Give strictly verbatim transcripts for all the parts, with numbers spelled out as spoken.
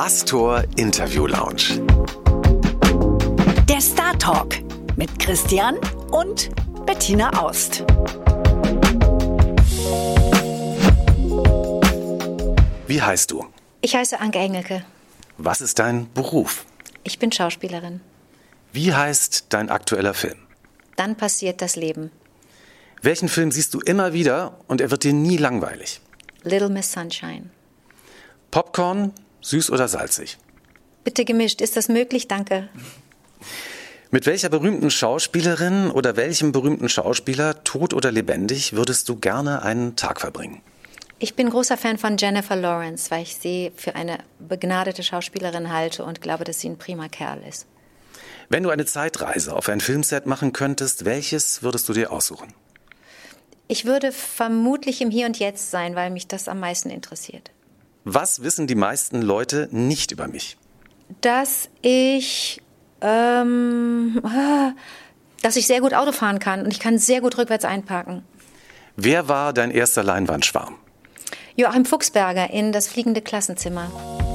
Astor Interview Lounge. Der Star Talk mit Christian und Bettina Aust. Wie heißt du? Ich heiße Anke Engelke. Was ist dein Beruf? Ich bin Schauspielerin. Wie heißt dein aktueller Film? Dann passiert das Leben. Welchen Film siehst du immer wieder und er wird dir nie langweilig? Little Miss Sunshine. Popcorn, süß oder salzig? Bitte gemischt. Ist das möglich? Danke. Mit welcher berühmten Schauspielerin oder welchem berühmten Schauspieler, tot oder lebendig, würdest du gerne einen Tag verbringen? Ich bin großer Fan von Jennifer Lawrence, weil ich sie für eine begnadete Schauspielerin halte und glaube, dass sie ein prima Kerl ist. Wenn du eine Zeitreise auf ein Filmset machen könntest, welches würdest du dir aussuchen? Ich würde vermutlich im Hier und Jetzt sein, weil mich das am meisten interessiert. Was wissen die meisten Leute nicht über mich? Dass ich, ähm, dass ich sehr gut Auto fahren kann und ich kann sehr gut rückwärts einparken. Wer war dein erster Leinwandschwarm? Joachim Fuchsberger in Das fliegende Klassenzimmer.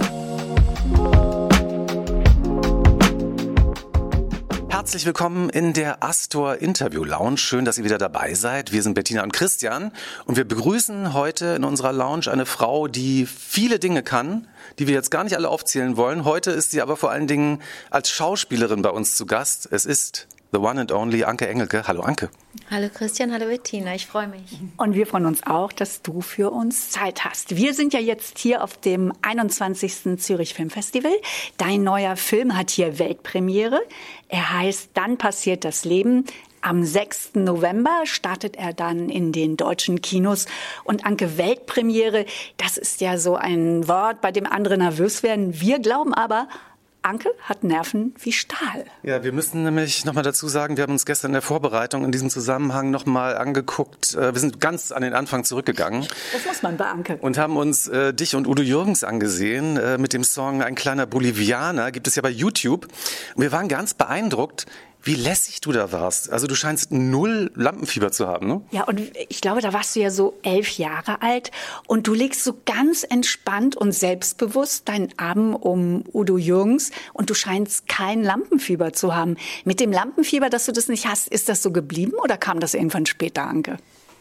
Herzlich willkommen in der Astor Interview Lounge. Schön, dass ihr wieder dabei seid. Wir sind Bettina und Christian und wir begrüßen heute in unserer Lounge eine Frau, die viele Dinge kann, die wir jetzt gar nicht alle aufzählen wollen. Heute ist sie aber vor allen Dingen als Schauspielerin bei uns zu Gast. Es ist the one and only Anke Engelke. Hallo Anke. Hallo Christian, hallo Bettina, ich freue mich. Und wir freuen uns auch, dass du für uns Zeit hast. Wir sind ja jetzt hier auf dem einundzwanzigsten Zürich Filmfestival. Dein neuer Film hat hier Weltpremiere. Er heißt Dann passiert das Leben. Am sechsten November startet er dann in den deutschen Kinos. Und Anke, Weltpremiere, das ist ja so ein Wort, bei dem andere nervös werden. Wir glauben aber, Anke hat Nerven wie Stahl. Ja, wir müssen nämlich nochmal dazu sagen, wir haben uns gestern in der Vorbereitung in diesem Zusammenhang nochmal angeguckt. Wir sind ganz an den Anfang zurückgegangen. Das muss man bei Anke. Und haben uns äh, dich und Udo Jürgens angesehen äh, mit dem Song Ein kleiner Bolivianer. Gibt es ja bei YouTube. Und wir waren ganz beeindruckt, wie lässig du da warst. Also du scheinst null Lampenfieber zu haben, ne? Ja, und ich glaube, da warst du ja so elf Jahre alt und du legst so ganz entspannt und selbstbewusst deinen Arm um Udo Jürgens und du scheinst kein Lampenfieber zu haben. Mit dem Lampenfieber, dass du das nicht hast, ist das so geblieben oder kam das irgendwann später, Anke?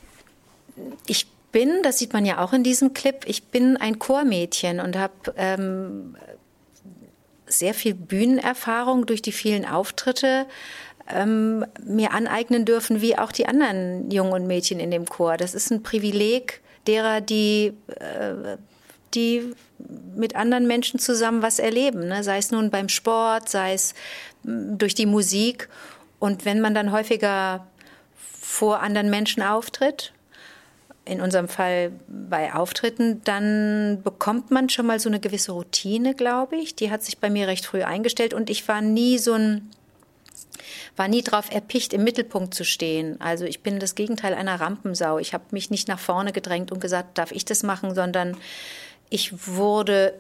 Ich bin, das sieht man ja auch in diesem Clip, ich bin ein Chormädchen und habe ähm, sehr viel Bühnenerfahrung durch die vielen Auftritte ähm, mir aneignen dürfen, wie auch die anderen Jungen und Mädchen in dem Chor. Das ist ein Privileg derer, die, äh, die mit anderen Menschen zusammen was erleben, ne? Sei es nun beim Sport, sei es mh, durch die Musik. Und wenn man dann häufiger vor anderen Menschen auftritt, in unserem Fall bei Auftritten, dann bekommt man schon mal so eine gewisse Routine, glaube ich. Die hat sich bei mir recht früh eingestellt und ich war nie so ein, war nie drauf erpicht, im Mittelpunkt zu stehen. Also ich bin das Gegenteil einer Rampensau. Ich habe mich nicht nach vorne gedrängt und gesagt, darf ich das machen, sondern ich wurde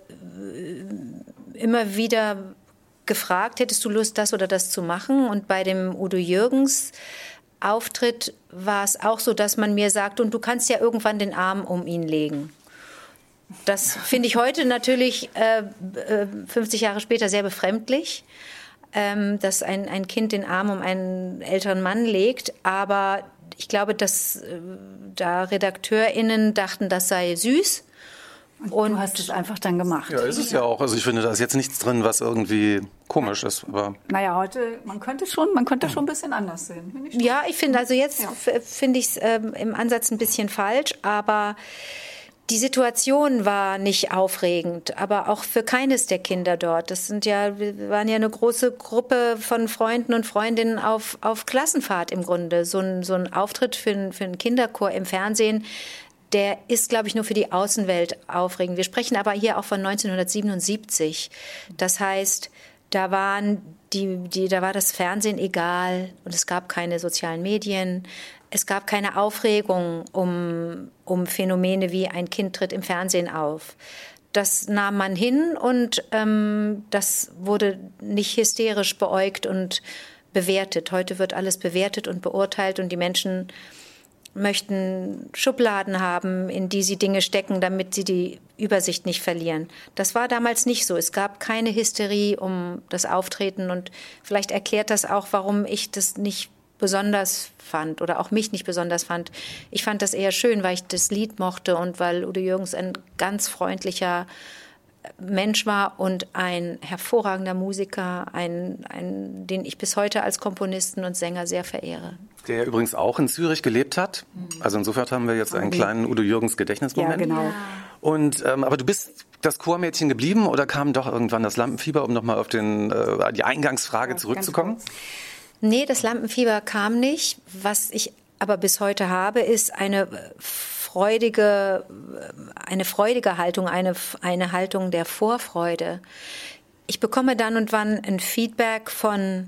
immer wieder gefragt, hättest du Lust, das oder das zu machen? Und bei dem Udo Jürgens Auftritt war es auch so, dass man mir sagt, und du kannst ja irgendwann den Arm um ihn legen. Das finde ich heute natürlich äh, fünfzig Jahre später sehr befremdlich, ähm, dass ein, ein Kind den Arm um einen älteren Mann legt. Aber ich glaube, dass äh, da RedakteurInnen dachten, das sei süß. Und, und du hast es einfach dann gemacht. Ja, ist es ja auch. Also ich finde, da ist jetzt nichts drin, was irgendwie komisch ist. Aber naja, heute, man könnte schon, man könnte schon ein bisschen anders sehen. Ich ja, ich finde, also jetzt ja. finde ich es ähm, im Ansatz ein bisschen falsch, aber die Situation war nicht aufregend, aber auch für keines der Kinder dort. Das sind ja, wir waren ja eine große Gruppe von Freunden und Freundinnen auf, auf Klassenfahrt im Grunde. So ein, so ein Auftritt für, für einen Kinderchor im Fernsehen, der ist, glaube ich, nur für die Außenwelt aufregend. Wir sprechen aber hier auch von neunzehnhundertsiebenundsiebzig. Das heißt, da waren die, die, da war das Fernsehen egal und es gab keine sozialen Medien. Es gab keine Aufregung um, um Phänomene wie ein Kind tritt im Fernsehen auf. Das nahm man hin und ähm, das wurde nicht hysterisch beäugt und bewertet. Heute wird alles bewertet und beurteilt und die Menschen möchten Schubladen haben, in die sie Dinge stecken, damit sie die Übersicht nicht verlieren. Das war damals nicht so. Es gab keine Hysterie um das Auftreten und vielleicht erklärt das auch, warum ich das nicht besonders fand oder auch mich nicht besonders fand. Ich fand das eher schön, weil ich das Lied mochte und weil Udo Jürgens ein ganz freundlicher Mensch war und ein hervorragender Musiker, ein, ein, den ich bis heute als Komponisten und Sänger sehr verehre. Der übrigens auch in Zürich gelebt hat. Also insofern haben wir jetzt einen kleinen Udo Jürgens Gedächtnismoment. Ja, genau. Und, ähm, aber du bist das Chormädchen geblieben oder kam doch irgendwann das Lampenfieber, um nochmal auf den, äh, die Eingangsfrage ja, zurückzukommen? Nee, das Lampenfieber kam nicht. Was ich aber bis heute habe, ist eine freudige, eine freudige Haltung, eine, eine Haltung der Vorfreude. Ich bekomme dann und wann ein Feedback von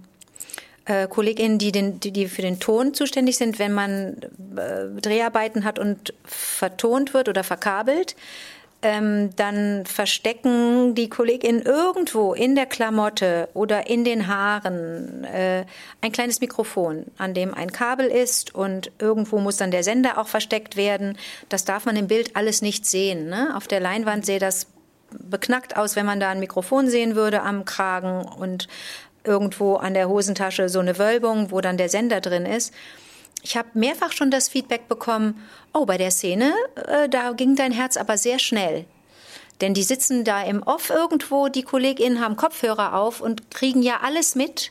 äh, KollegInnen, die, den, die, die für den Ton zuständig sind, wenn man äh, Dreharbeiten hat und vertont wird oder verkabelt. Ähm, dann verstecken die KollegInnen irgendwo in der Klamotte oder in den Haaren äh, ein kleines Mikrofon, an dem ein Kabel ist und irgendwo muss dann der Sender auch versteckt werden. Das darf man im Bild alles nicht sehen, ne? Auf der Leinwand sähe das beknackt aus, wenn man da ein Mikrofon sehen würde am Kragen und irgendwo an der Hosentasche so eine Wölbung, wo dann der Sender drin ist. Ich habe mehrfach schon das Feedback bekommen, oh, bei der Szene, äh, da ging dein Herz aber sehr schnell. Denn die sitzen da im Off irgendwo, die KollegInnen haben Kopfhörer auf und kriegen ja alles mit.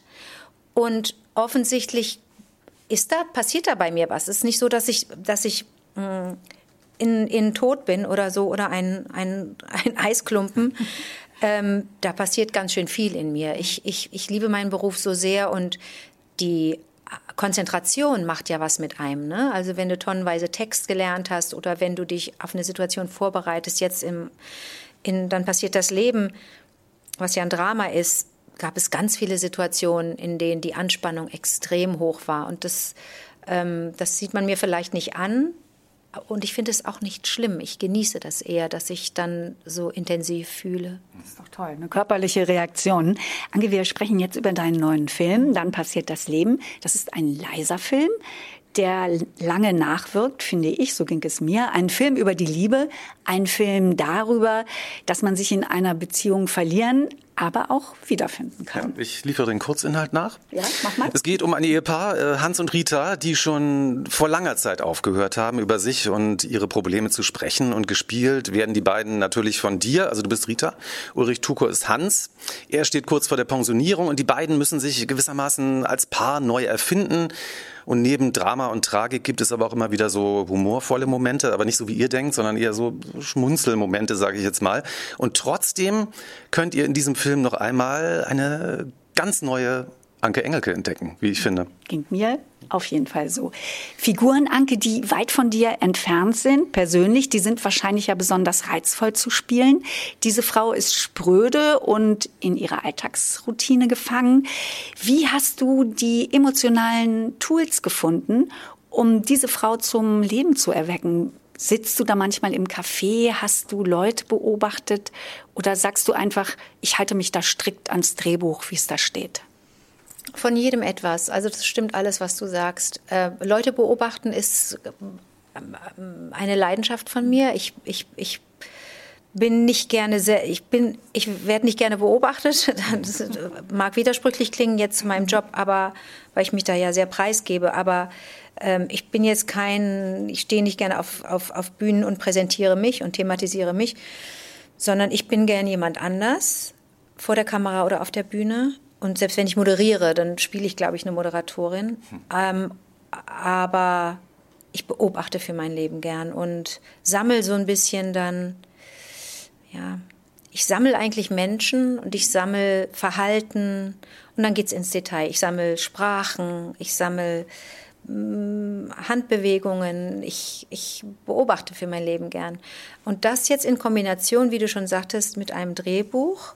Und offensichtlich ist da, passiert da bei mir was. Es ist nicht so, dass ich, dass ich mh, in, in Tod bin oder so oder ein, ein, ein Eisklumpen. ähm, da passiert ganz schön viel in mir. Ich, ich, ich liebe meinen Beruf so sehr und die Konzentration macht ja was mit einem, ne? Also wenn du tonnenweise Text gelernt hast oder wenn du dich auf eine Situation vorbereitest, jetzt im, in, dann passiert das Leben, was ja ein Drama ist, gab es ganz viele Situationen, in denen die Anspannung extrem hoch war. Und das, ähm, das sieht man mir vielleicht nicht an. Und ich finde es auch nicht schlimm. Ich genieße das eher, dass ich dann so intensiv fühle. Das ist doch toll, eine körperliche Reaktion. Anke, wir sprechen jetzt über deinen neuen Film, Dann passiert das Leben. Das ist ein leiser Film, der lange nachwirkt, finde ich, so ging es mir. Ein Film über die Liebe, ein Film darüber, dass man sich in einer Beziehung verlieren, aber auch wiederfinden kann. Ja, ich liefere den Kurzinhalt nach. Ja, mach mal. Es geht um ein Ehepaar, äh, Hans und Rita, die schon vor langer Zeit aufgehört haben, über sich und ihre Probleme zu sprechen. Und gespielt werden die beiden natürlich von dir, also du bist Rita, Ulrich Tukur ist Hans. Er steht kurz vor der Pensionierung und die beiden müssen sich gewissermaßen als Paar neu erfinden. Und neben Drama und Tragik gibt es aber auch immer wieder so humorvolle Momente, aber nicht so wie ihr denkt, sondern eher so Schmunzelmomente, sage ich jetzt mal. Und trotzdem könnt ihr in diesem Film noch einmal eine ganz neue Anke Engelke entdecken, wie ich finde. Ging mir auf jeden Fall so. Figuren, Anke, die weit von dir entfernt sind, persönlich, die sind wahrscheinlich ja besonders reizvoll zu spielen. Diese Frau ist spröde und in ihrer Alltagsroutine gefangen. Wie hast du die emotionalen Tools gefunden, um diese Frau zum Leben zu erwecken? Sitzt du da manchmal im Café, hast du Leute beobachtet oder sagst du einfach, ich halte mich da strikt ans Drehbuch, wie es da steht? Von jedem etwas. Also das stimmt alles, was du sagst. Äh, Leute beobachten ist äh, eine Leidenschaft von mir. Ich, ich, ich bin nicht gerne sehr, ich bin, ich werde nicht gerne beobachtet. Das mag widersprüchlich klingen jetzt zu meinem Job, aber weil ich mich da ja sehr preisgebe. Aber ähm, ich bin jetzt kein, ich stehe nicht gerne auf, auf, auf Bühnen und präsentiere mich und thematisiere mich, sondern ich bin gern jemand anders vor der Kamera oder auf der Bühne. Und selbst wenn ich moderiere, dann spiele ich, glaube ich, eine Moderatorin. Hm. Ähm, aber ich beobachte für mein Leben gern und sammle so ein bisschen dann, ja, ich sammle eigentlich Menschen und ich sammle Verhalten und dann geht's ins Detail. Ich sammle Sprachen, ich sammle mh, Handbewegungen, ich, ich beobachte für mein Leben gern. Und das jetzt in Kombination, wie du schon sagtest, mit einem Drehbuch,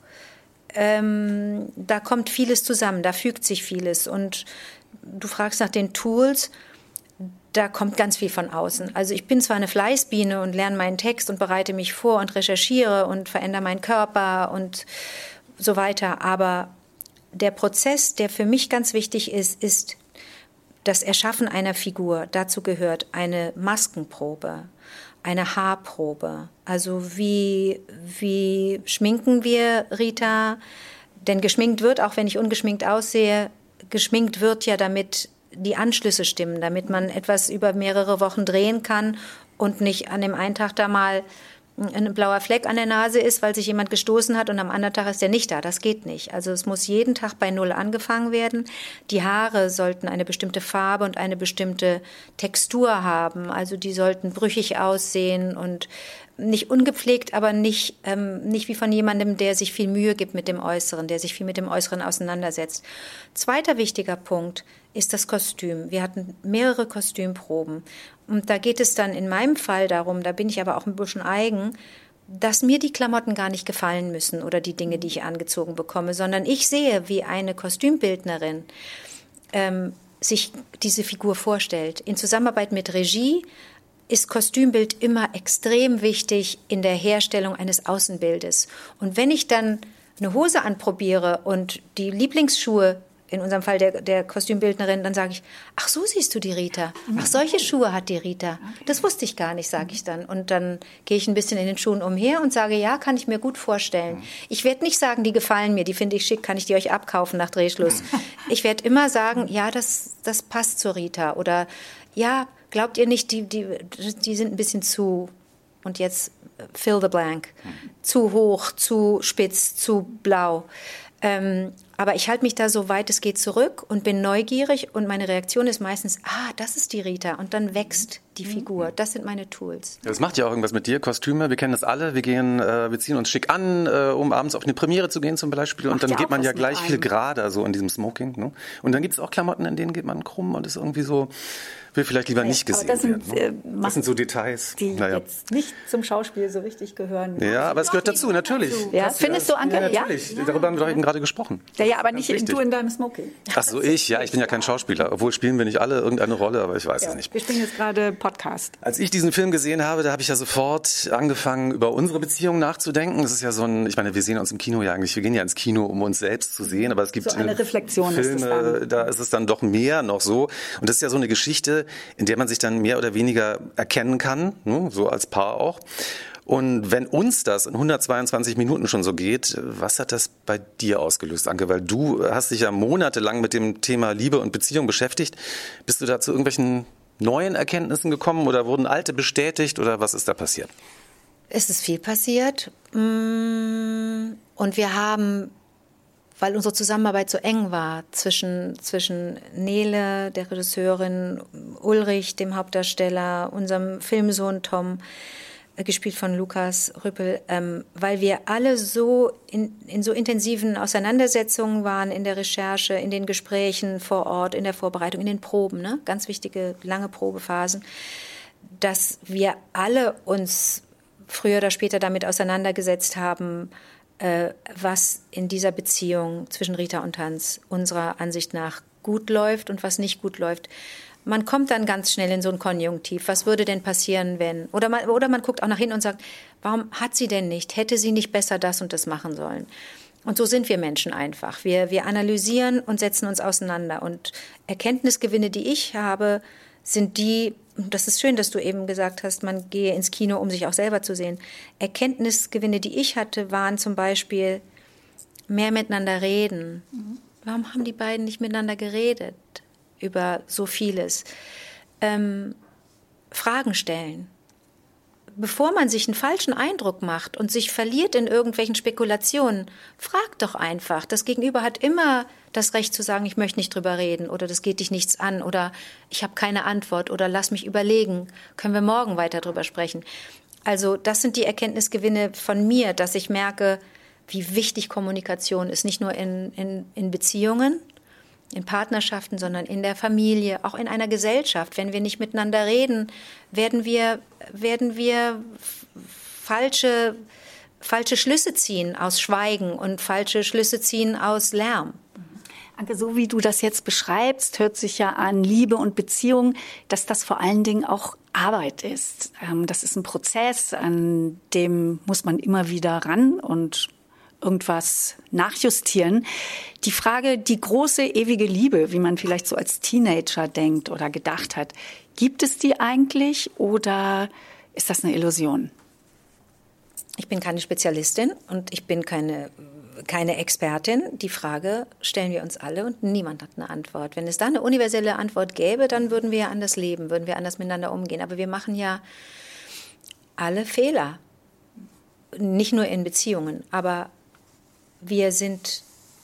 Ähm, da kommt vieles zusammen, da fügt sich vieles. Und du fragst nach den Tools, da kommt ganz viel von außen. Also ich bin zwar eine Fleißbiene und lerne meinen Text und bereite mich vor und recherchiere und verändere meinen Körper und so weiter, aber der Prozess, der für mich ganz wichtig ist, ist das Erschaffen einer Figur, dazu gehört eine Maskenprobe, eine Haarprobe. Also wie, wie schminken wir Rita? Denn geschminkt wird, auch wenn ich ungeschminkt aussehe, geschminkt wird ja, damit die Anschlüsse stimmen, damit man etwas über mehrere Wochen drehen kann und nicht an dem einen Tag da mal ein blauer Fleck an der Nase ist, weil sich jemand gestoßen hat und am anderen Tag ist der nicht da. Das geht nicht. Also es muss jeden Tag bei Null angefangen werden. Die Haare sollten eine bestimmte Farbe und eine bestimmte Textur haben. Also die sollten brüchig aussehen und nicht ungepflegt, aber nicht, ähm, nicht wie von jemandem, der sich viel Mühe gibt mit dem Äußeren, der sich viel mit dem Äußeren auseinandersetzt. Zweiter wichtiger Punkt ist das Kostüm. Wir hatten mehrere Kostümproben. Und da geht es dann in meinem Fall darum, da bin ich aber auch ein bisschen eigen, dass mir die Klamotten gar nicht gefallen müssen oder die Dinge, die ich angezogen bekomme, sondern ich sehe, wie eine Kostümbildnerin ähm, sich diese Figur vorstellt. In Zusammenarbeit mit Regie ist Kostümbild immer extrem wichtig in der Herstellung eines Außenbildes. Und wenn ich dann eine Hose anprobiere und die Lieblingsschuhe, in unserem Fall der, der Kostümbildnerin, dann sage ich, ach, so siehst du die Rita. Ach, solche Schuhe hat die Rita. Das wusste ich gar nicht, sage ich dann. Und dann gehe ich ein bisschen in den Schuhen umher und sage, ja, kann ich mir gut vorstellen. Ich werde nicht sagen, die gefallen mir, die finde ich schick, kann ich die euch abkaufen nach Drehschluss. Ich werde immer sagen, ja, das, das passt zur Rita. Oder ja, glaubt ihr nicht, die, die, die sind ein bisschen zu, und jetzt fill the blank, zu hoch, zu spitz, zu blau. Ähm, aber ich halte mich da so weit es geht zurück und bin neugierig und meine Reaktion ist meistens, ah, das ist die Rita und dann wächst die Figur. Das sind meine Tools. Das macht ja auch irgendwas mit dir, Kostüme. Wir kennen das alle. Wir gehen, äh, wir ziehen uns schick an, äh, um abends auf eine Premiere zu gehen zum Beispiel. Und dann geht man ja gleich viel gerader so in diesem Smoking. Ne? Und dann gibt es auch Klamotten, in denen geht man krumm und ist irgendwie so, will vielleicht lieber nicht gesehen das sind, werden. Ne? Äh, das sind so Details, die naja. jetzt nicht zum Schauspiel so richtig gehören. Ja, aber es gehört dazu, natürlich. Ja, findest du, Anke? Ja, natürlich. Ja? Darüber haben wir doch eben gerade gesprochen. Ja, ja, aber nicht du in deinem Smoking. Ach so, ich? Ja, ich bin ja kein Schauspieler. Obwohl spielen wir nicht alle irgendeine Rolle, aber ich weiß ja, es nicht. Wir spielen jetzt gerade Podcast. Als ich diesen Film gesehen habe, da habe ich ja sofort angefangen, über unsere Beziehung nachzudenken. Das ist ja so ein, ich meine, wir sehen uns im Kino ja eigentlich, wir gehen ja ins Kino, um uns selbst zu sehen, aber es gibt so eine Reflexion Filme, ist es dann. Da ist es dann doch mehr noch so. Und das ist ja so eine Geschichte, in der man sich dann mehr oder weniger erkennen kann, ne, so als Paar auch. Und wenn uns das in hundertzweiundzwanzig Minuten schon so geht, was hat das bei dir ausgelöst, Anke? Weil du hast dich ja monatelang mit dem Thema Liebe und Beziehung beschäftigt. Bist du da zu irgendwelchen neuen Erkenntnissen gekommen oder wurden alte bestätigt oder was ist da passiert? Es ist viel passiert und wir haben, weil unsere Zusammenarbeit so eng war zwischen, zwischen Nele, der Regisseurin, Ulrich, dem Hauptdarsteller, unserem Filmsohn Tom, gespielt von Lukas Rüppel, ähm, weil wir alle so in, in so intensiven Auseinandersetzungen waren in der Recherche, in den Gesprächen vor Ort, in der Vorbereitung, in den Proben, ne? Ganz wichtige, lange Probephasen, dass wir alle uns früher oder später damit auseinandergesetzt haben, äh, was in dieser Beziehung zwischen Rita und Hans unserer Ansicht nach gut läuft und was nicht gut läuft. Man kommt dann ganz schnell in so ein Konjunktiv. Was würde denn passieren, wenn? Oder man, oder man guckt auch nach hinten und sagt, warum hat sie denn nicht? Hätte sie nicht besser das und das machen sollen? Und so sind wir Menschen einfach. Wir, wir analysieren und setzen uns auseinander. Und Erkenntnisgewinne, die ich habe, sind die, das ist schön, dass du eben gesagt hast, man gehe ins Kino, um sich auch selber zu sehen. Erkenntnisgewinne, die ich hatte, waren zum Beispiel mehr miteinander reden. Mhm. Warum haben die beiden nicht miteinander geredet? Über so vieles. Ähm, Fragen stellen. Bevor man sich einen falschen Eindruck macht und sich verliert in irgendwelchen Spekulationen, frag doch einfach. Das Gegenüber hat immer das Recht zu sagen, ich möchte nicht drüber reden oder das geht dich nichts an oder ich habe keine Antwort oder lass mich überlegen, können wir morgen weiter drüber sprechen. Also das sind die Erkenntnisgewinne von mir, dass ich merke, wie wichtig Kommunikation ist, nicht nur in, in, in Beziehungen, in Partnerschaften, sondern in der Familie, auch in einer Gesellschaft. Wenn wir nicht miteinander reden, werden wir, werden wir falsche, falsche Schlüsse ziehen aus Schweigen und falsche Schlüsse ziehen aus Lärm. Anke, so wie du das jetzt beschreibst, hört sich ja an Liebe und Beziehung, dass das vor allen Dingen auch Arbeit ist. Das ist ein Prozess, an dem muss man immer wieder ran und irgendwas nachjustieren. Die Frage, die große ewige Liebe, wie man vielleicht so als Teenager denkt oder gedacht hat, gibt es die eigentlich oder ist das eine Illusion? Ich bin keine Spezialistin und ich bin keine, keine Expertin. Die Frage stellen wir uns alle und niemand hat eine Antwort. Wenn es da eine universelle Antwort gäbe, dann würden wir anders leben, würden wir anders miteinander umgehen. Aber wir machen ja alle Fehler. Nicht nur in Beziehungen, aber wir sind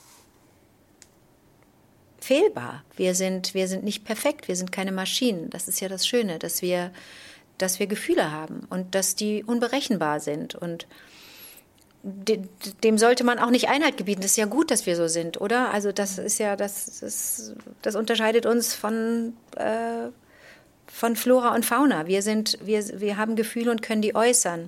fehlbar. Wir sind, wir sind nicht perfekt, wir sind keine Maschinen. Das ist ja das Schöne, dass wir, dass wir Gefühle haben und dass die unberechenbar sind. Und de, dem sollte man auch nicht Einhalt gebieten. Das ist ja gut, dass wir so sind, oder? Also das ist ja, das, das, das unterscheidet uns von, äh, von Flora und Fauna. Wir sind, wir, wir haben Gefühle und können die äußern.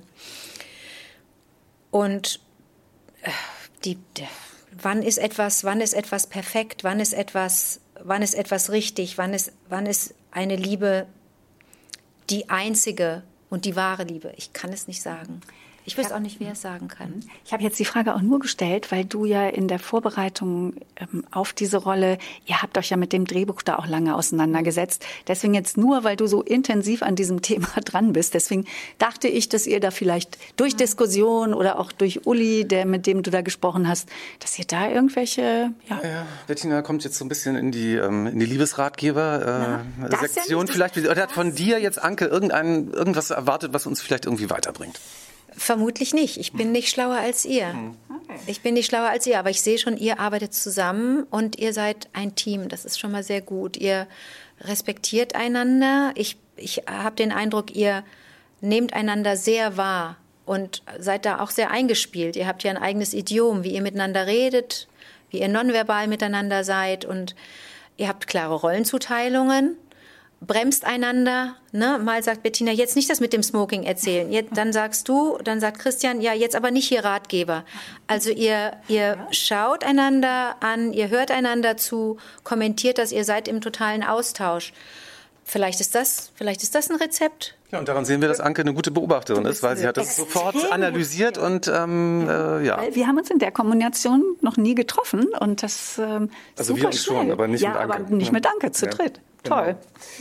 Und äh, die, die Wann ist etwas, wann ist etwas perfekt, wann ist etwas, wann ist etwas richtig, wann ist, wann ist eine Liebe die einzige und die wahre Liebe? Ich kann es nicht sagen. Ich wüsste auch nicht, wer es sagen kann. Ich habe jetzt die Frage auch nur gestellt, weil du ja in der Vorbereitung ähm, auf diese Rolle, ihr habt euch ja mit dem Drehbuch da auch lange auseinandergesetzt. Deswegen jetzt nur, weil du so intensiv an diesem Thema dran bist. Deswegen dachte ich, dass ihr da vielleicht durch Diskussion oder auch durch Uli, der mit dem du da gesprochen hast, dass ihr da irgendwelche... Ja, ja Bettina kommt jetzt so ein bisschen in die, ähm, in die Liebesratgeber-Sektion. Äh, ja vielleicht, oder hat von dir jetzt, Anke, irgendein, irgendwas erwartet, was uns vielleicht irgendwie weiterbringt? Vermutlich nicht. Ich bin nicht schlauer als ihr. Okay. Ich bin nicht schlauer als ihr, aber ich sehe schon, ihr arbeitet zusammen und ihr seid ein Team. Das ist schon mal sehr gut. Ihr respektiert einander. Ich, ich habe den Eindruck, ihr nehmt einander sehr wahr und seid da auch sehr eingespielt. Ihr habt ja ein eigenes Idiom, wie ihr miteinander redet, wie ihr nonverbal miteinander seid und ihr habt klare Rollenzuteilungen. Bremst einander, ne? Mal sagt Bettina, jetzt nicht das mit dem Smoking erzählen. Jetzt, dann sagst du, dann sagt Christian, ja, jetzt aber nicht hier Ratgeber. Also ihr, ihr schaut einander an, ihr hört einander zu, kommentiert das, ihr seid im totalen Austausch. Vielleicht ist das, vielleicht ist das ein Rezept. Ja, und daran sehen wir, dass Anke eine gute Beobachterin ist, weil sie hat das sofort analysiert und ähm, äh, ja. Weil wir haben uns in der Kombination noch nie getroffen und das ähm, also super wir uns schnell. schon, aber nicht ja, mit Anke. aber nicht mit Anke, zu ja. dritt. Genau. Toll.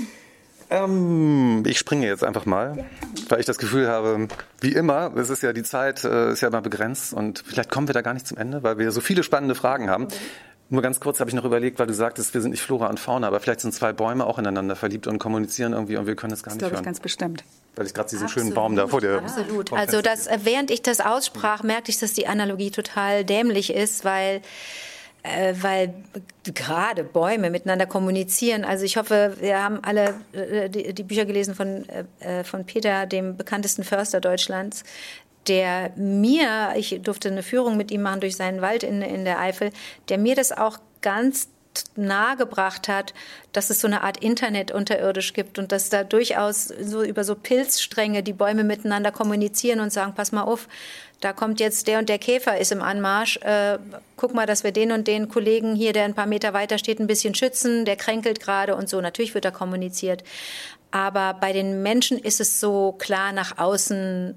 Ähm, ich springe jetzt einfach mal, ja. weil ich das Gefühl habe, wie immer, es ist ja die Zeit, äh, ist ja immer begrenzt und vielleicht kommen wir da gar nicht zum Ende, weil wir so viele spannende Fragen haben. Okay. Nur ganz kurz habe ich noch überlegt, weil du sagtest, wir sind nicht Flora und Fauna, aber vielleicht sind zwei Bäume auch ineinander verliebt und kommunizieren irgendwie und wir können es gar das nicht hören. Das glaube ich hören. ganz bestimmt. Weil ich gerade diesen Absolut. schönen Baum da vor dir... Absolut. Also das, während ich das aussprach, merkte ich, dass die Analogie total dämlich ist, weil... Äh, weil gerade Bäume miteinander kommunizieren. Also ich hoffe, wir haben alle äh, die, die Bücher gelesen von, äh, von Peter, dem bekanntesten Förster Deutschlands, der mir, ich durfte eine Führung mit ihm machen durch seinen Wald in, in der Eifel, der mir das auch ganz nahe gebracht hat, dass es so eine Art Internet unterirdisch gibt und dass da durchaus so über so Pilzstränge die Bäume miteinander kommunizieren und sagen, pass mal auf, da kommt jetzt der und der Käfer ist im Anmarsch, äh, guck mal, dass wir den und den Kollegen hier, der ein paar Meter weiter steht, ein bisschen schützen, der kränkelt gerade und so. Natürlich wird da kommuniziert. Aber bei den Menschen ist es so klar nach außen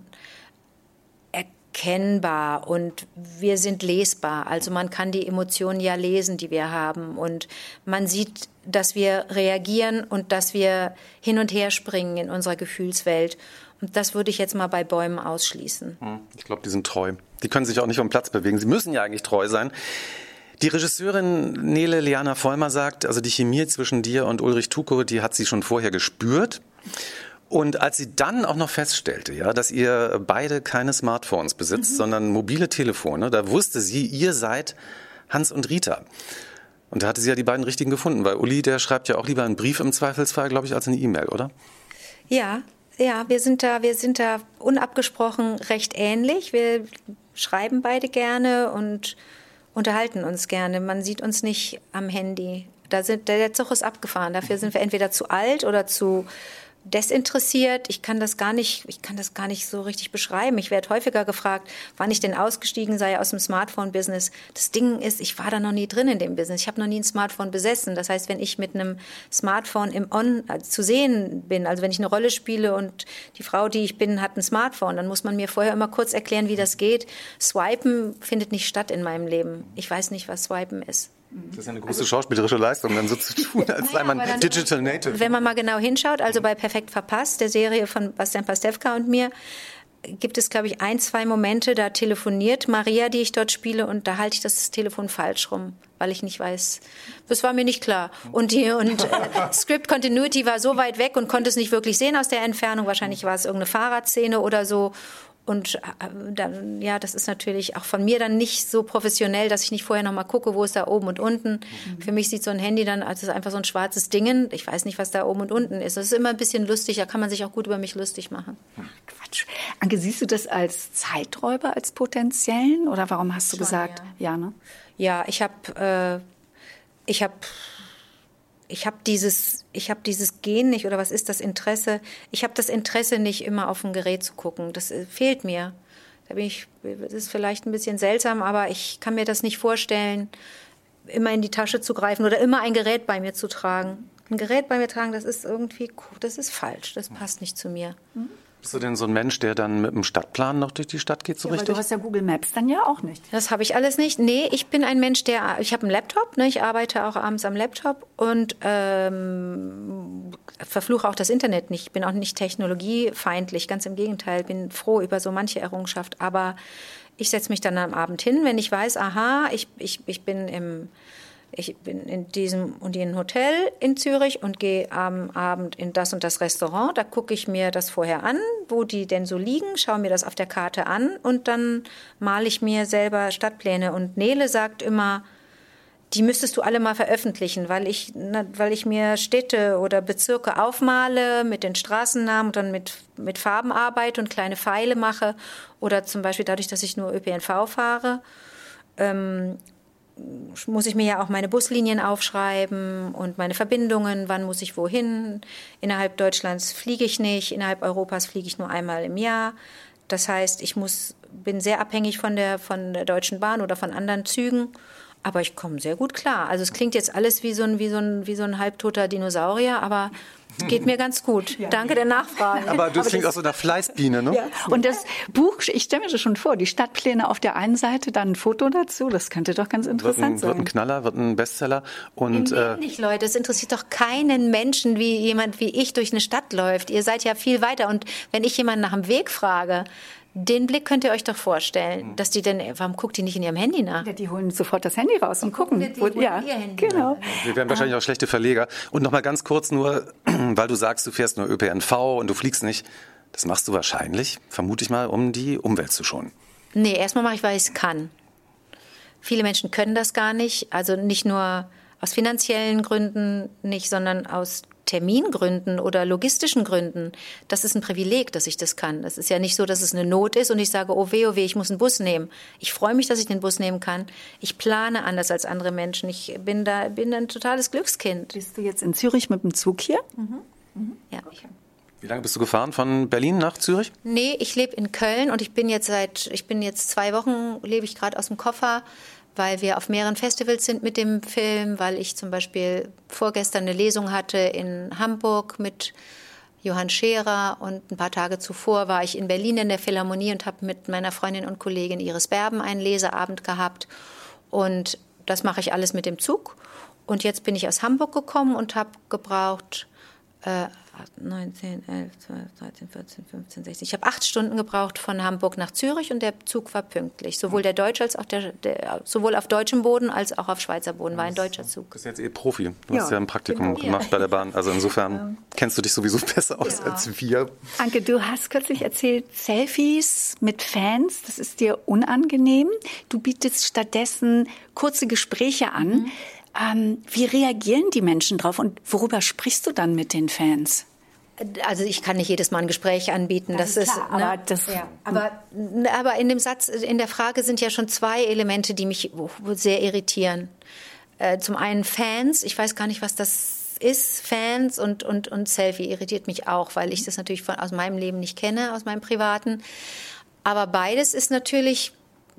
erkennbar und wir sind lesbar. Also man kann die Emotionen ja lesen, die wir haben und man sieht, dass wir reagieren und dass wir hin und her springen in unserer Gefühlswelt. Und das würde ich jetzt mal bei Bäumen ausschließen. Ich glaube, die sind treu. Die können sich auch nicht vom Platz bewegen. Sie müssen ja eigentlich treu sein. Die Regisseurin Nele Liana Vollmer sagt, also die Chemie zwischen dir und Ulrich Tuko, die hat sie schon vorher gespürt. Und als sie dann auch noch feststellte, ja, dass ihr beide keine Smartphones besitzt, mhm. sondern mobile Telefone, da wusste sie, ihr seid Hans und Rita. Und da hatte sie ja die beiden richtigen gefunden, weil Uli, der schreibt ja auch lieber einen Brief im Zweifelsfall, glaube ich, als eine E-Mail, oder? Ja, ja, wir sind da, wir sind da unabgesprochen recht ähnlich. Wir schreiben beide gerne und unterhalten uns gerne. Man sieht uns nicht am Handy. Da sind, der Zug ist abgefahren. Dafür sind wir entweder zu alt oder zu desinteressiert. Ich kann das gar nicht, ich kann das gar nicht so richtig beschreiben. Ich werde häufiger gefragt, wann ich denn ausgestiegen sei aus dem Smartphone-Business. Das Ding ist, ich war da noch nie drin in dem Business. Ich habe noch nie ein Smartphone besessen. Das heißt, wenn ich mit einem Smartphone im On also zu sehen bin, also wenn ich eine Rolle spiele und die Frau, die ich bin, hat ein Smartphone, dann muss man mir vorher immer kurz erklären, wie das geht. Swipen findet nicht statt in meinem Leben. Ich weiß nicht, was Swipen ist. Das ist eine große schauspielerische Leistung, dann so zu tun, als sei man Digital Native. Wenn man mal genau hinschaut, also bei Perfekt verpasst, der Serie von Bastian Pastewka und mir, gibt es, glaube ich, ein, zwei Momente, da telefoniert Maria, die ich dort spiele, und da halte ich das Telefon falsch rum, weil ich nicht weiß. Das war mir nicht klar. Und die und äh, Script Continuity war so weit weg und konnte es nicht wirklich sehen aus der Entfernung. Wahrscheinlich war es irgendeine Fahrradszene oder so. Und äh, dann, ja, das ist natürlich auch von mir dann nicht so professionell, dass ich nicht vorher noch mal gucke, wo ist da oben und unten. Mhm. Für mich sieht so ein Handy dann, also es ist einfach so ein schwarzes Ding. Ich weiß nicht, was da oben und unten ist. Das ist immer ein bisschen lustig, da kann man sich auch gut über mich lustig machen. Quatsch. Anke, siehst du das als Zeiträuber, als potenziellen? Oder warum hast du Schon, gesagt, ja, ja, ne? Ja, ich habe, äh, ich habe... Ich habe dieses, ich habe dieses Gen nicht, oder was ist das Interesse? Ich habe das Interesse nicht, immer auf ein Gerät zu gucken. Das äh, fehlt mir. Da bin ich, das ist vielleicht ein bisschen seltsam, aber ich kann mir das nicht vorstellen, immer in die Tasche zu greifen oder immer ein Gerät bei mir zu tragen. Ein Gerät bei mir tragen, das ist irgendwie, das ist falsch. Das passt nicht zu mir. Mhm. Bist du denn so ein Mensch, der dann mit dem Stadtplan noch durch die Stadt geht, so ja, richtig? Weil du hast ja Google Maps dann ja auch nicht. Das habe ich alles nicht. Nee, ich bin ein Mensch, der, ich habe einen Laptop, ne, ich arbeite auch abends am Laptop und ähm, verfluche auch das Internet nicht. Ich bin auch nicht technologiefeindlich, ganz im Gegenteil, bin froh über so manche Errungenschaft. Aber ich setze mich dann am Abend hin, wenn ich weiß, aha, ich, ich, ich bin im... Ich bin in diesem und jenem Hotel in Zürich und gehe am Abend in das und das Restaurant. Da gucke ich mir das vorher an, wo die denn so liegen, schaue mir das auf der Karte an und dann male ich mir selber Stadtpläne. Und Nele sagt immer, die müsstest du alle mal veröffentlichen, weil ich, na, weil ich mir Städte oder Bezirke aufmale mit den Straßennamen und dann mit, mit Farben arbeite und kleine Pfeile mache. Oder zum Beispiel dadurch, dass ich nur Ö P N V fahre, ähm, muss ich mir ja auch meine Buslinien aufschreiben und meine Verbindungen, wann muss ich wohin. Innerhalb Deutschlands fliege ich nicht, innerhalb Europas fliege ich nur einmal im Jahr. Das heißt, ich muss, bin sehr abhängig von der, von der Deutschen Bahn oder von anderen Zügen, aber ich komme sehr gut klar. Also es klingt jetzt alles wie so ein, wie so ein, wie so ein halbtoter Dinosaurier, aber geht mir ganz gut. Ja. Danke der Nachfrage. Aber du klingst auch so nach Fleißbiene, ne? Ja. Und das Buch, ich stelle mir das schon vor, die Stadtpläne auf der einen Seite, dann ein Foto dazu, das könnte doch ganz interessant wird ein, sein. Wird ein Knaller, wird ein Bestseller. Und äh, nicht, Leute, es interessiert doch keinen Menschen, wie jemand wie ich durch eine Stadt läuft. Ihr seid ja viel weiter. Und wenn ich jemanden nach dem Weg frage, den Blick könnt ihr euch doch vorstellen, dass die denn, warum guckt die nicht in ihrem Handy nach? Ja, die holen sofort das Handy raus und, und gucken. Die, wo, ja, ihr Handy genau. Wir werden wahrscheinlich auch schlechte Verleger. Und noch mal ganz kurz nur, weil du sagst, du fährst nur Ö P N V und du fliegst nicht. Das machst du wahrscheinlich, vermute ich mal, um die Umwelt zu schonen. Nee, erstmal mache ich, weil ich es kann. Viele Menschen können das gar nicht. Also nicht nur aus finanziellen Gründen nicht, sondern aus Termingründen oder logistischen Gründen. Das ist ein Privileg, dass ich das kann. Das ist ja nicht so, dass es eine Not ist und ich sage, oh weh, oh weh, ich muss einen Bus nehmen. Ich freue mich, dass ich den Bus nehmen kann. Ich plane anders als andere Menschen. Ich bin da, bin ein totales Glückskind. Bist du jetzt in Zürich mit dem Zug hier? Mhm. Mhm. Ja. Wie lange bist du gefahren von Berlin nach Zürich? Nee, ich lebe in Köln und ich bin jetzt seit, ich bin jetzt zwei Wochen, lebe ich gerade aus dem Koffer, weil wir auf mehreren Festivals sind mit dem Film, weil ich zum Beispiel vorgestern eine Lesung hatte in Hamburg mit Johann Scherer und ein paar Tage zuvor war ich in Berlin in der Philharmonie und habe mit meiner Freundin und Kollegin Iris Berben einen Leseabend gehabt und das mache ich alles mit dem Zug und jetzt bin ich aus Hamburg gekommen und habe gebraucht äh, neunzehn, elf, zwölf, dreizehn, vierzehn, fünfzehn, sechzehn. Ich habe acht Stunden gebraucht von Hamburg nach Zürich und der Zug war pünktlich. Sowohl der deutsche als auch der, der sowohl auf deutschem Boden als auch auf Schweizer Boden war ein deutscher Zug. Du bist jetzt eh Profi. Du ja, hast ja ein Praktikum genau. gemacht bei der Bahn. Also insofern ja. kennst du dich sowieso besser aus ja. als wir. Anke, du hast kürzlich erzählt, Selfies mit Fans, das ist dir unangenehm. Du bietest stattdessen kurze Gespräche an. Mhm. Ähm, wie reagieren die Menschen drauf und worüber sprichst du dann mit den Fans? Also ich kann nicht jedes Mal ein Gespräch anbieten. Das, das ist, klar, ne? aber, das, ja. aber, aber in dem Satz, in der Frage sind ja schon zwei Elemente, die mich sehr irritieren. Äh, zum einen Fans. Ich weiß gar nicht, was das ist, Fans und, und, und Selfie irritiert mich auch, weil ich das natürlich von, aus meinem Leben nicht kenne, aus meinem Privaten. Aber beides ist natürlich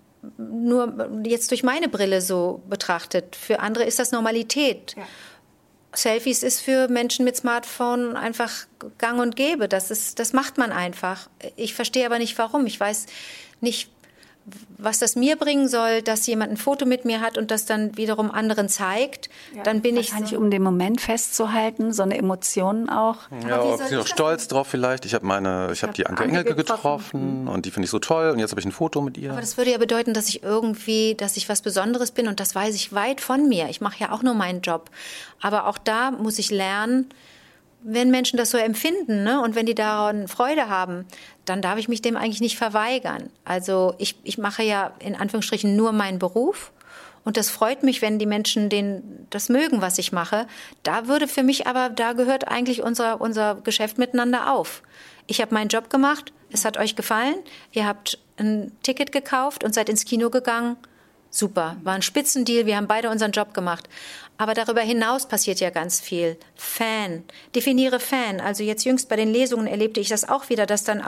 nur jetzt durch meine Brille so betrachtet. Für andere ist das Normalität. Ja. Selfies ist für Menschen mit Smartphone einfach gang und gäbe. Das ist, das macht man einfach. Ich verstehe aber nicht, warum. Ich weiß nicht, was das mir bringen soll, dass jemand ein Foto mit mir hat und das dann wiederum anderen zeigt. Ja, dann bin ich wahrscheinlich, so, um den Moment festzuhalten, so eine Emotion auch. Ja, aber ich bin auch stolz drauf vielleicht. Ich habe meine, ich habe die Anke Engelke getroffen, getroffen und die finde ich so toll und jetzt habe ich ein Foto mit ihr. Aber das würde ja bedeuten, dass ich irgendwie, dass ich was Besonderes bin und das weiß ich weit von mir. Ich mache ja auch nur meinen Job. Aber auch da muss ich lernen, wenn Menschen das so empfinden, ne, und wenn die daran Freude haben, dann darf ich mich dem eigentlich nicht verweigern. Also ich, ich mache ja in Anführungsstrichen nur meinen Beruf und das freut mich, wenn die Menschen den, das mögen, was ich mache. Da würde für mich aber, da gehört eigentlich unser, unser Geschäft miteinander auf. Ich habe meinen Job gemacht, es hat euch gefallen, ihr habt ein Ticket gekauft und seid ins Kino gegangen. Super, war ein Spitzendeal, wir haben beide unseren Job gemacht. Aber darüber hinaus passiert ja ganz viel. Fan, definiere Fan. Also jetzt jüngst bei den Lesungen erlebte ich das auch wieder, dass dann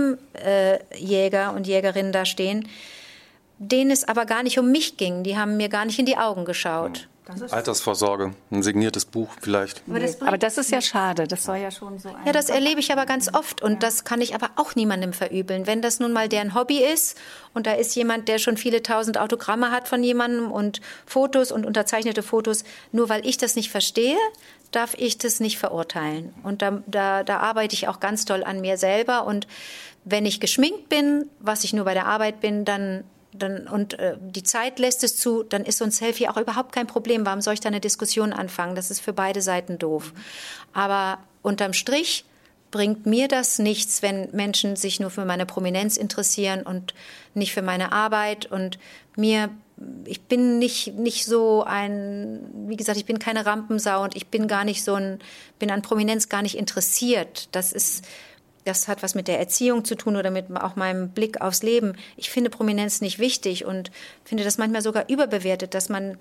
Autogrammjäger und Jägerinnen da stehen, denen es aber gar nicht um mich ging. Die haben mir gar nicht in die Augen geschaut. Altersvorsorge, ein signiertes Buch vielleicht. Aber das, aber das ist ja schade, das soll ja schon so ein... Ja, das erlebe ich aber ganz oft und das kann ich aber auch niemandem verübeln. Wenn das nun mal deren Hobby ist und da ist jemand, der schon viele tausend Autogramme hat von jemandem und Fotos und unterzeichnete Fotos, nur weil ich das nicht verstehe, darf ich das nicht verurteilen. Und da, da, da arbeite ich auch ganz doll an mir selber und wenn ich geschminkt bin, was ich nur bei der Arbeit bin, dann... Dann, und äh, die Zeit lässt es zu, dann ist so ein Selfie auch überhaupt kein Problem. Warum soll ich da eine Diskussion anfangen? Das ist für beide Seiten doof. Aber unterm Strich bringt mir das nichts, wenn Menschen sich nur für meine Prominenz interessieren und nicht für meine Arbeit. Und mir, ich bin nicht, nicht so ein, wie gesagt, ich bin keine Rampensau und ich bin gar nicht so ein, bin an Prominenz gar nicht interessiert. Das ist... Das hat was mit der Erziehung zu tun oder mit auch meinem Blick aufs Leben. Ich finde Prominenz nicht wichtig und finde das manchmal sogar überbewertet, dass man,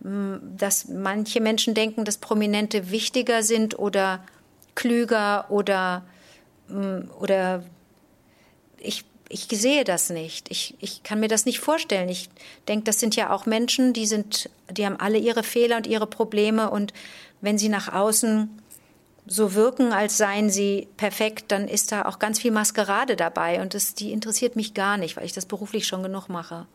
dass manche Menschen denken, dass Prominente wichtiger sind oder klüger oder, oder ich, ich sehe das nicht. Ich, ich kann mir das nicht vorstellen. Ich denke, das sind ja auch Menschen, die sind, die haben alle ihre Fehler und ihre Probleme und wenn sie nach außen so wirken, als seien sie perfekt, dann ist da auch ganz viel Maskerade dabei und das, die interessiert mich gar nicht, weil ich das beruflich schon genug mache.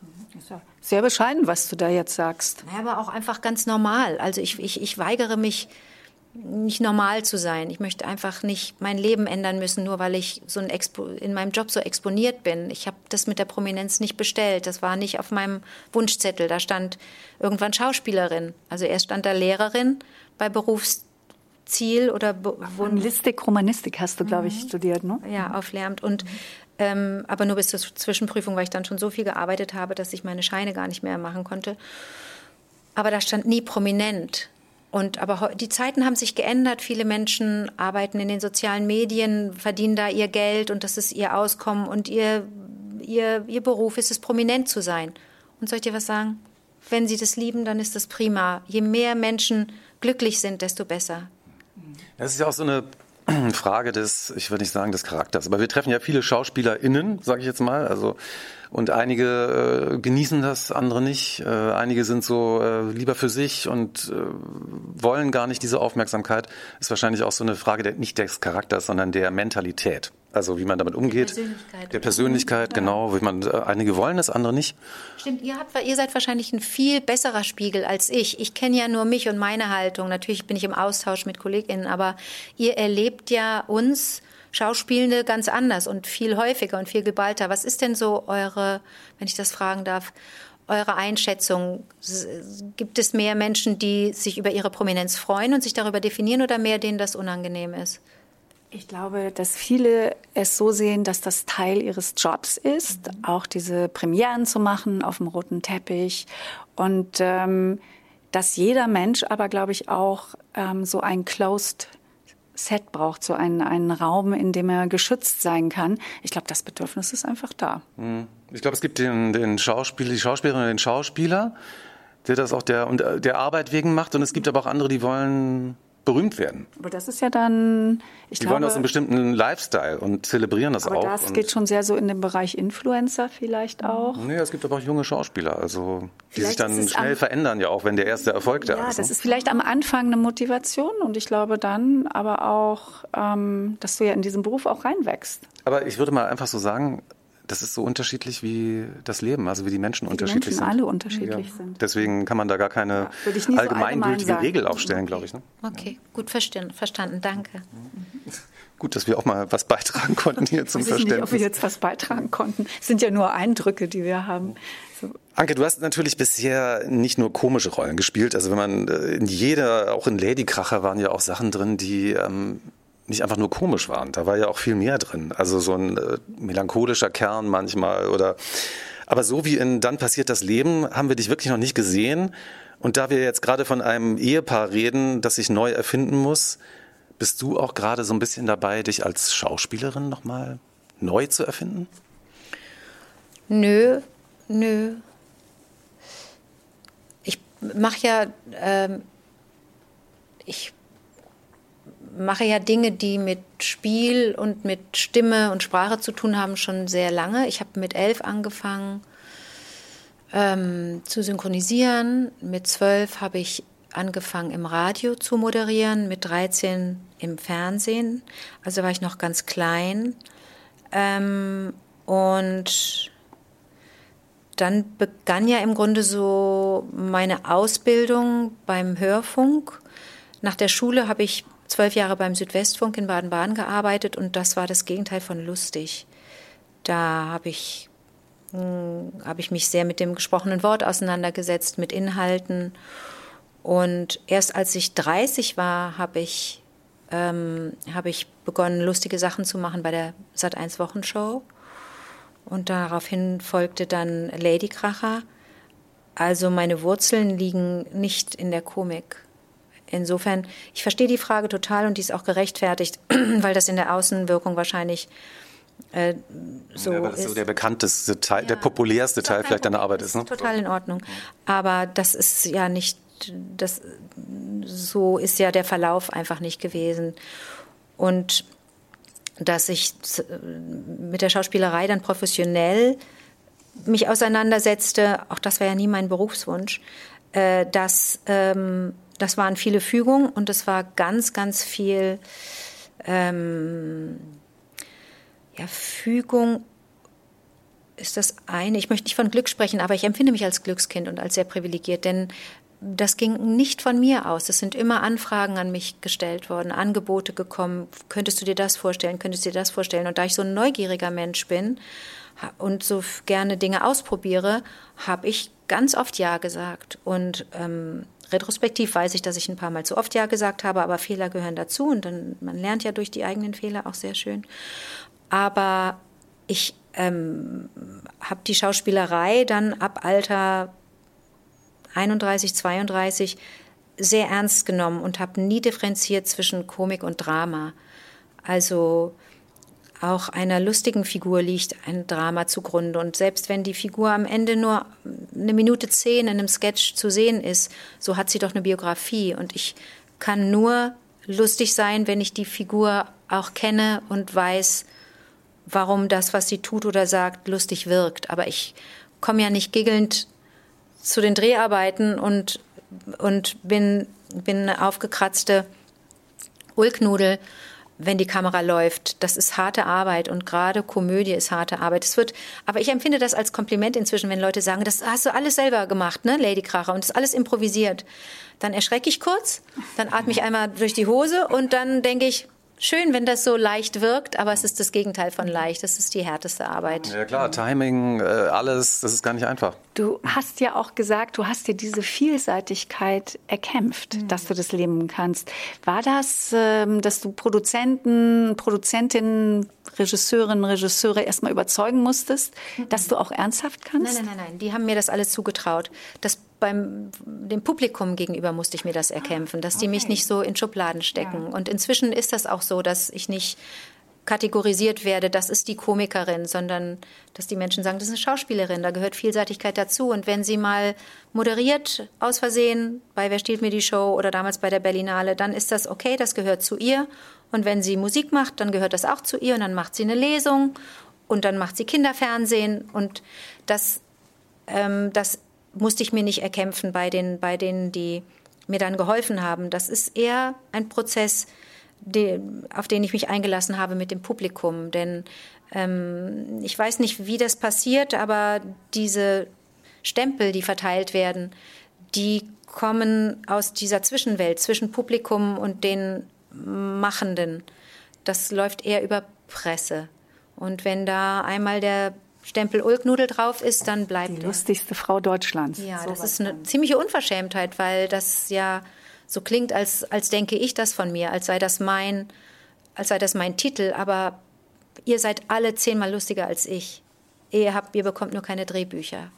Sehr bescheiden, was du da jetzt sagst. Ja, aber auch einfach ganz normal. Also ich, ich, ich weigere mich, nicht normal zu sein. Ich möchte einfach nicht mein Leben ändern müssen, nur weil ich so ein Expo, in meinem Job so exponiert bin. Ich habe das mit der Prominenz nicht bestellt. Das war nicht auf meinem Wunschzettel. Da stand irgendwann Schauspielerin. Also erst stand da Lehrerin bei Berufs Ziel oder Anglistik, Romanistik hast du, glaube ich, mhm. studiert, ne? Ja, auf Lehramt. Und, ähm, aber nur bis zur Zwischenprüfung, weil ich dann schon so viel gearbeitet habe, dass ich meine Scheine gar nicht mehr machen konnte. Aber da stand nie prominent. Und, aber die Zeiten haben sich geändert. Viele Menschen arbeiten in den sozialen Medien, verdienen da ihr Geld und das ist ihr Auskommen. Und ihr, ihr, ihr Beruf ist es, prominent zu sein. Und soll ich dir was sagen? Wenn sie das lieben, dann ist das prima. Je mehr Menschen glücklich sind, desto besser. Das ist ja auch so eine Frage des, ich würde nicht sagen des Charakters, aber wir treffen ja viele SchauspielerInnen, sage ich jetzt mal, also und einige äh, genießen das, andere nicht. Äh, einige sind so äh, lieber für sich und äh, wollen gar nicht diese Aufmerksamkeit. Ist wahrscheinlich auch so eine Frage der, nicht des Charakters, sondern der Mentalität. Also wie man damit umgeht. Der Persönlichkeit. Der Persönlichkeit, ja. Genau. Wie man, äh, einige wollen es, andere nicht. Stimmt, ihr, habt, ihr seid wahrscheinlich ein viel besserer Spiegel als ich. Ich kenne ja nur mich und meine Haltung. Natürlich bin ich im Austausch mit KollegInnen, aber ihr erlebt ja uns Schauspielende ganz anders und viel häufiger und viel geballter. Was ist denn so eure, wenn ich das fragen darf, eure Einschätzung? Gibt es mehr Menschen, die sich über ihre Prominenz freuen und sich darüber definieren oder mehr, denen das unangenehm ist? Ich glaube, dass viele es so sehen, dass das Teil ihres Jobs ist, mhm. auch diese Premieren zu machen auf dem roten Teppich und ähm, dass jeder Mensch aber, glaube ich, auch ähm, so ein Closed Set braucht, so einen, einen Raum, in dem er geschützt sein kann. Ich glaube, das Bedürfnis ist einfach da. Ich glaube, es gibt den, den Schauspieler, die Schauspielerin und den Schauspieler, der das auch der, und der Arbeit wegen macht. Und es gibt aber auch andere, die wollen berühmt werden. Aber das ist ja dann, ich Die glaube... wollen aus einem bestimmten Lifestyle und zelebrieren das aber auch. Aber das geht schon sehr so in den Bereich Influencer vielleicht auch. Nee, es gibt aber auch junge Schauspieler, also die Vielleicht sich dann ist es schnell am- verändern, ja auch, wenn der erste Erfolg da Ja, ist. das ne? ist vielleicht am Anfang eine Motivation und ich glaube dann aber auch, ähm, dass du ja in diesen Beruf auch reinwächst. Aber ich würde mal einfach so sagen, das ist so unterschiedlich wie das Leben, also wie die Menschen Die unterschiedlich Menschen sind. alle unterschiedlich Ja. sind. Deswegen kann man da gar keine Ja, würde ich nie so allgemein allgemeingültige sagen. Regel aufstellen, glaube ich. Ne? Okay, gut verstanden, verstanden, danke. Gut, dass wir auch mal was beitragen konnten hier zum Ich weiß nicht, ob wir Verständnis. jetzt was beitragen konnten. Es sind ja nur Eindrücke, die wir haben. So. Anke, du hast natürlich bisher nicht nur komische Rollen gespielt. Also wenn man äh, in jeder, auch in Ladykracher waren ja auch Sachen drin, die ähm, nicht einfach nur komisch waren. Da war ja auch viel mehr drin. Also so ein äh, melancholischer Kern manchmal oder. Aber so wie in Dann passiert das Leben haben wir dich wirklich noch nicht gesehen. Und da wir jetzt gerade von einem Ehepaar reden, das sich neu erfinden muss, bist du auch gerade so ein bisschen dabei, dich als Schauspielerin nochmal neu zu erfinden? Nö, nö. Ich mache ja, ähm, ich mache ja Dinge, die mit Spiel und mit Stimme und Sprache zu tun haben, schon sehr lange. Ich habe mit elf angefangen ähm, zu synchronisieren. Mit zwölf habe ich angefangen im Radio zu moderieren, mit dreizehn im Fernsehen. Also war ich noch ganz klein. Ähm, und dann begann ja im Grunde so meine Ausbildung beim Hörfunk. Nach der Schule habe ich zwölf Jahre beim Südwestfunk in Baden-Baden gearbeitet und das war das Gegenteil von lustig. Da habe ich, mh, habe ich mich sehr mit dem gesprochenen Wort auseinandergesetzt, mit Inhalten. Und erst als ich dreißig war, habe ich, ähm, habe ich begonnen, lustige Sachen zu machen bei der Sat eins Wochenshow. Und daraufhin folgte dann Ladykracher. Also meine Wurzeln liegen nicht in der Komik. Insofern, ich verstehe die Frage total und die ist auch gerechtfertigt, weil das in der Außenwirkung wahrscheinlich äh, so ja, weil das ist. so der bekannteste Teil, Ja. der populärste Ist auch Teil kein vielleicht deiner Problem, Arbeit ist. Ne? Total in Ordnung. Aber das ist ja nicht, das, so ist ja der Verlauf einfach nicht gewesen. Und dass ich mit der Schauspielerei dann professionell mich auseinandersetzte, auch das war ja nie mein Berufswunsch, äh, das, ähm, das waren viele Fügungen und es war ganz, ganz viel ähm, ja, Fügung ist das eine. Ich möchte nicht von Glück sprechen, aber ich empfinde mich als Glückskind und als sehr privilegiert, denn das ging nicht von mir aus. Es sind immer Anfragen an mich gestellt worden, Angebote gekommen. Könntest du dir das vorstellen? Könntest du dir das vorstellen? Und da ich so ein neugieriger Mensch bin und so gerne Dinge ausprobiere, habe ich ganz oft Ja gesagt. Und ähm, retrospektiv weiß ich, dass ich ein paar Mal zu oft Ja gesagt habe, aber Fehler gehören dazu. Und dann, man lernt ja durch die eigenen Fehler auch sehr schön. Aber ich ähm, habe die Schauspielerei dann ab Alter einunddreißig, zweiunddreißig sehr ernst genommen und habe nie differenziert zwischen Komik und Drama. Also auch einer lustigen Figur liegt ein Drama zugrunde. Und selbst wenn die Figur am Ende nur eine Minute zehn in einem Sketch zu sehen ist, so hat sie doch eine Biografie. Und ich kann nur lustig sein, wenn ich die Figur auch kenne und weiß, warum das, was sie tut oder sagt, lustig wirkt. Aber ich komme ja nicht giggelnd zu den Dreharbeiten und, und bin, bin eine aufgekratzte Ulknudel, wenn die Kamera läuft. Das ist harte Arbeit und gerade Komödie ist harte Arbeit. Es wird, aber ich empfinde das als Kompliment inzwischen, wenn Leute sagen, das hast du alles selber gemacht, ne, Ladykracher, und das ist alles improvisiert. Dann erschrecke ich kurz, dann atme ich einmal durch die Hose und dann denke ich, schön, wenn das so leicht wirkt, aber es ist das Gegenteil von leicht. Das ist die härteste Arbeit. Ja klar, Timing, äh, alles, das ist gar nicht einfach. Du hast ja auch gesagt, du hast dir diese Vielseitigkeit erkämpft, mhm. dass du das leben kannst. War das, ähm, dass du Produzenten, Produzentinnen, Regisseurinnen, Regisseure erstmal überzeugen musstest, mhm. dass du auch ernsthaft kannst? Nein, nein, nein, nein. Die haben mir das alles zugetraut. Das beim dem Publikum gegenüber musste ich mir das erkämpfen, dass die okay. mich nicht so in Schubladen stecken. Ja. Und inzwischen ist das auch so, dass ich nicht kategorisiert werde, das ist die Komikerin, sondern dass die Menschen sagen, das ist eine Schauspielerin, da gehört Vielseitigkeit dazu. Und wenn sie mal moderiert, aus Versehen, bei Wer stiehlt mir die Show oder damals bei der Berlinale, dann ist das okay, das gehört zu ihr. Und wenn sie Musik macht, dann gehört das auch zu ihr und dann macht sie eine Lesung und dann macht sie Kinderfernsehen. Und das, ähm, das musste ich mir nicht erkämpfen bei, den, bei denen, die mir dann geholfen haben. Das ist eher ein Prozess, Die, auf den ich mich eingelassen habe mit dem Publikum. Denn ähm, ich weiß nicht, wie das passiert, aber diese Stempel, die verteilt werden, die kommen aus dieser Zwischenwelt, zwischen Publikum und den Machenden. Das läuft eher über Presse. Und wenn da einmal der Stempel Ulknudel drauf ist, dann bleibt Die er. lustigste Frau Deutschlands. Ja, So das was ist eine dann. ziemliche Unverschämtheit, weil das ja so klingt, als, als denke ich das von mir, als sei das mein, als sei das mein Titel. Aber ihr seid alle zehnmal lustiger als ich. Ihr habt, ihr bekommt nur keine Drehbücher.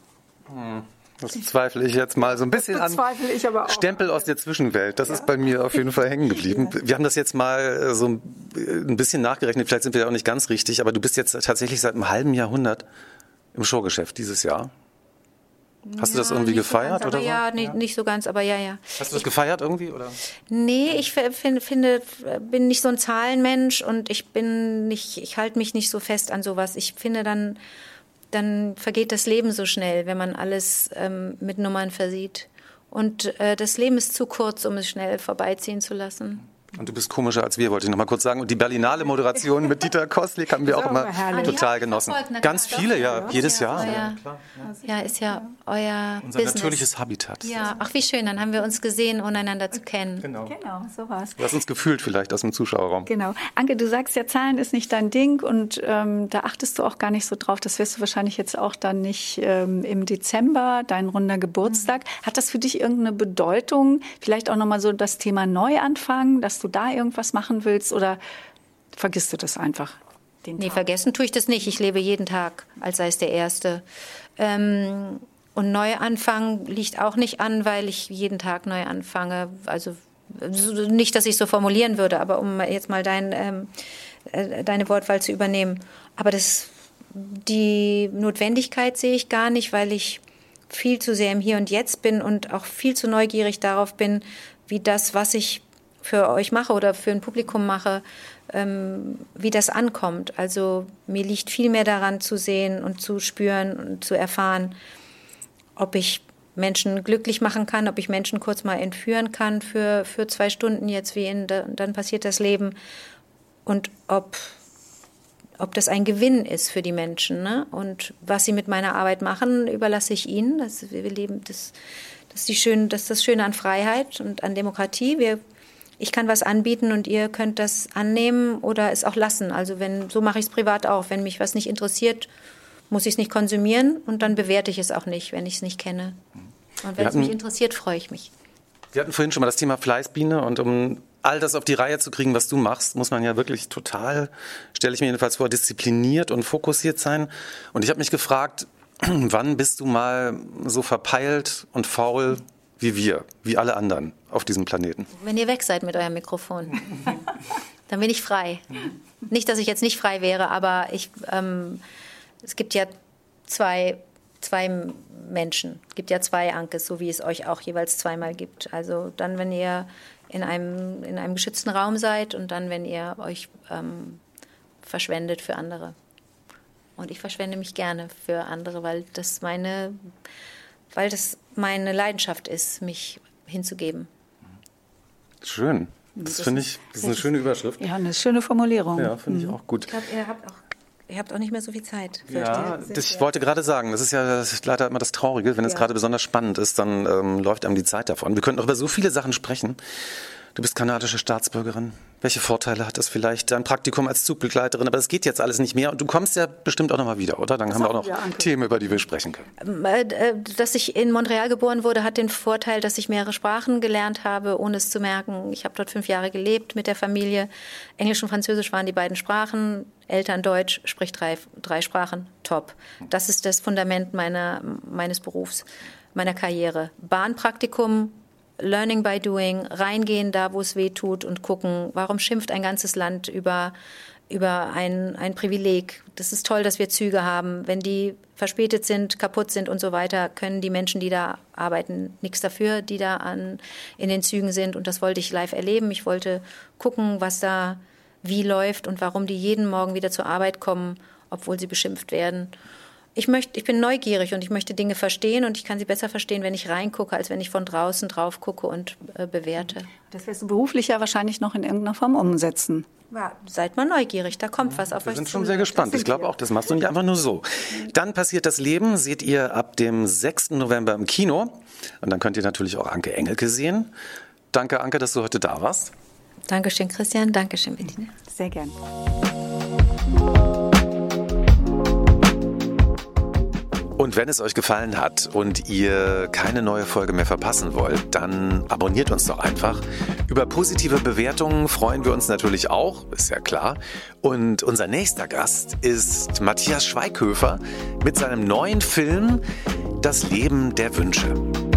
Das zweifle ich jetzt mal so ein bisschen an. Bezweifle ich aber auch. Stempel aus der Zwischenwelt, das ist bei mir auf jeden Fall hängen geblieben. Wir haben das jetzt mal so ein bisschen nachgerechnet, vielleicht sind wir ja auch nicht ganz richtig, aber du bist jetzt tatsächlich seit einem halben Jahrhundert im Showgeschäft dieses Jahr. Hast du das Ja, irgendwie nicht so gefeiert ganz, oder aber so? ja, nee, nicht so ganz, aber ja, ja. Hast du das gefeiert irgendwie? Oder? Nee, ich finde, finde, bin nicht so ein Zahlenmensch und ich bin nicht, ich halte mich nicht so fest an sowas. Ich finde, dann, dann vergeht das Leben so schnell, wenn man alles ähm, mit Nummern versieht. Und äh, das Leben ist zu kurz, um es schnell vorbeiziehen zu lassen. Und du bist komischer als wir, wollte ich noch mal kurz sagen. Und die Berlinale-Moderation mit Dieter Kostlik haben wir auch immer herrlich. total genossen. Ganz viele, ja, jedes Jahr. Ja, ja, ist ja euer Unser Business. natürliches Habitat. Ja, ach wie schön, dann haben wir uns gesehen, ohne einander zu kennen. Genau. Genau, so war's. Du hast uns gefühlt vielleicht aus dem Zuschauerraum. Genau. Anke, du sagst ja, Zahlen ist nicht dein Ding und ähm, da achtest du auch gar nicht so drauf. Das wirst du wahrscheinlich jetzt auch dann nicht ähm, im Dezember, dein runder Geburtstag. Mhm. Hat das für dich irgendeine Bedeutung? Vielleicht auch nochmal so das Thema Neuanfang, dass du da irgendwas machen willst oder vergisst du das einfach? Den Nee, Tag? vergessen tue ich das nicht. Ich lebe jeden Tag, als sei es der erste. Ähm, und Neuanfang liegt auch nicht an, weil ich jeden Tag neu anfange. Also nicht, dass ich so formulieren würde, aber um jetzt mal dein, ähm, äh, deine Wortwahl zu übernehmen. Aber das, die Notwendigkeit sehe ich gar nicht, weil ich viel zu sehr im Hier und Jetzt bin und auch viel zu neugierig darauf bin, wie das, was ich für euch mache oder für ein Publikum mache, ähm, wie das ankommt. Also mir liegt viel mehr daran zu sehen und zu spüren und zu erfahren, ob ich Menschen glücklich machen kann, ob ich Menschen kurz mal entführen kann für, für zwei Stunden jetzt, wie in Dann passiert das Leben. Und ob, ob das ein Gewinn ist für die Menschen. Ne? Und was sie mit meiner Arbeit machen, überlasse ich ihnen. Das, wir leben, das, das, ist die schön, das ist das Schöne an Freiheit und an Demokratie. Wir Ich kann was anbieten und ihr könnt das annehmen oder es auch lassen. Also wenn, so mache ich es privat auch. Wenn mich was nicht interessiert, muss ich es nicht konsumieren und dann bewerte ich es auch nicht, wenn ich es nicht kenne. Und wenn es mich interessiert, freue ich mich. Wir hatten vorhin schon mal das Thema Fleißbiene und um all das auf die Reihe zu kriegen, was du machst, muss man ja wirklich total, stelle ich mir jedenfalls vor, diszipliniert und fokussiert sein. Und ich habe mich gefragt, wann bist du mal so verpeilt und faul wie wir, wie alle anderen auf diesem Planeten? Wenn ihr weg seid mit eurem Mikrofon, dann bin ich frei. Nicht, dass ich jetzt nicht frei wäre, aber ich, ähm, es gibt ja zwei, zwei Menschen, es gibt ja zwei Ankes, so wie es euch auch jeweils zweimal gibt. Also dann, wenn ihr in einem, in einem geschützten Raum seid und dann, wenn ihr euch ähm, verschwendet für andere. Und ich verschwende mich gerne für andere, weil das meine... weil das meine Leidenschaft ist, mich hinzugeben. Schön. Das finde ich, das ist eine schöne Überschrift. Ja, eine schöne Formulierung. Ja, finde ich auch gut. Ich glaube, ihr habt auch, ihr habt auch nicht mehr so viel Zeit. Ja, das, ich wollte gerade sagen, das ist ja das ist leider immer das Traurige, wenn es gerade besonders spannend ist, dann ähm, läuft einem die Zeit davon. Wir könnten auch über so viele Sachen sprechen. Du bist kanadische Staatsbürgerin. Welche Vorteile hat das vielleicht? Dein Praktikum als Zugbegleiterin, aber das geht jetzt alles nicht mehr. Und du kommst ja bestimmt auch noch mal wieder, oder? Dann haben wir auch noch wir, Themen, über die wir sprechen können. Dass ich in Montreal geboren wurde, hat den Vorteil, dass ich mehrere Sprachen gelernt habe, ohne es zu merken. Ich habe dort fünf Jahre gelebt mit der Familie. Englisch und Französisch waren die beiden Sprachen. Eltern Deutsch, sprich drei, drei Sprachen, top. Das ist das Fundament meiner, meines Berufs, meiner Karriere. Bahnpraktikum, Learning by doing, reingehen da, wo es weh tut und gucken, warum schimpft ein ganzes Land über, über ein, ein Privileg. Das ist toll, dass wir Züge haben. Wenn die verspätet sind, kaputt sind und so weiter, können die Menschen, die da arbeiten, nichts dafür, die da an, in den Zügen sind. Und das wollte ich live erleben. Ich wollte gucken, was da wie läuft und warum die jeden Morgen wieder zur Arbeit kommen, obwohl sie beschimpft werden. Ich möchte, ich bin neugierig und ich möchte Dinge verstehen und ich kann sie besser verstehen, wenn ich reingucke, als wenn ich von draußen drauf gucke und äh, bewerte. Das wirst du beruflich ja wahrscheinlich noch in irgendeiner Form umsetzen. Ja, seid mal neugierig, da kommt was auf Wir euch zu. sind schon sehr gespannt. Ich glaube auch, das machst du nicht einfach nur so. Dann passiert das Leben, seht ihr ab dem sechsten November im Kino. Und dann könnt ihr natürlich auch Anke Engelke sehen. Danke, Anke, dass du heute da warst. Dankeschön, Christian. Dankeschön, Bettina. Sehr gern. Und wenn es euch gefallen hat und ihr keine neue Folge mehr verpassen wollt, dann abonniert uns doch einfach. Über positive Bewertungen freuen wir uns natürlich auch, ist ja klar. Und unser nächster Gast ist Matthias Schweighöfer mit seinem neuen Film Das Leben der Wünsche.